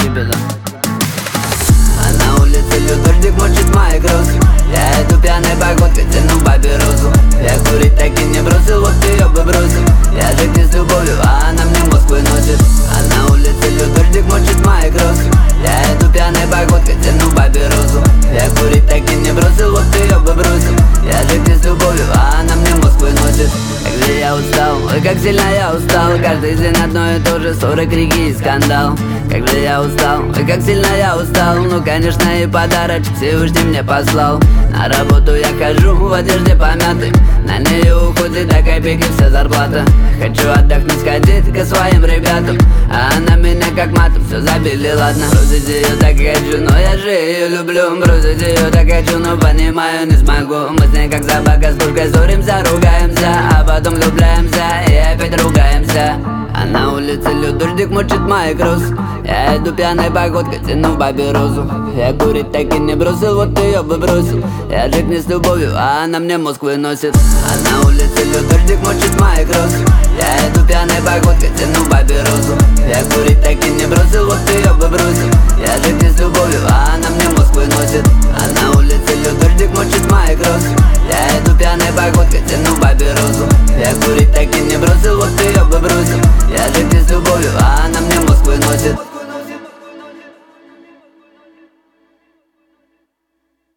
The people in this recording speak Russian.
тебе, да. А на улице льет дождик, мочит мои кроссы. Я иду пьяной походкой, тяну папиросу. Я курить так и не бросил, вот ее бы бросил. Я же к ней с любовью, а она мне мозг выносит. А на улице льет дождик, мочит мои кроссы. Я иду пьяной походкой, тяну папиросу. Я курить так и не бросил, вот ее бы бросил. Я же к ней с любовью, а она мне мозг выносит. Как же я устал, ой, как сильно я устал. Каждый день одно и то же, ссоры, крики и скандал. Как же я устал, ой, как сильно я устал. Ну, конечно, и подарочек Всевышний мне послал. На работу я хожу в одежде помятой. На нее уходит до копейки вся зарплата. Хочу отдохнуть, сходить к своим ребятам. А она меня как матом, все забили, ладно. Бросить ее так хочу, но я же ее люблю. Бросить ее так хочу, но понимаю, не смогу. Мы с ней как собака с кошкой, ссоримся, ругаемся, а потом влюбляемся и опять ругаемся. А на улице льет дождик, мочит мои кроссы. Я иду пьяной походкой, тяну папиросу. Я курить так и не бросил, вот ее бы бросил. Я же к ней с любовью, а она мне мозг выносит. А на улице льет дождик, мочит мои кроссы. Я иду пьяной походкой, тяну папиросу. Я курить так и не бросил, вот ее бы бросил. Я же к ней с любовью, а она мне мозг выносит. А на улице льет дождик, мочит мои кроссы. Я иду пьяной походкой, тяну папиросу. Я курить так и не бросил, вот ее бы бросил. Я же к ней с любовью, а она мне мозг выносит.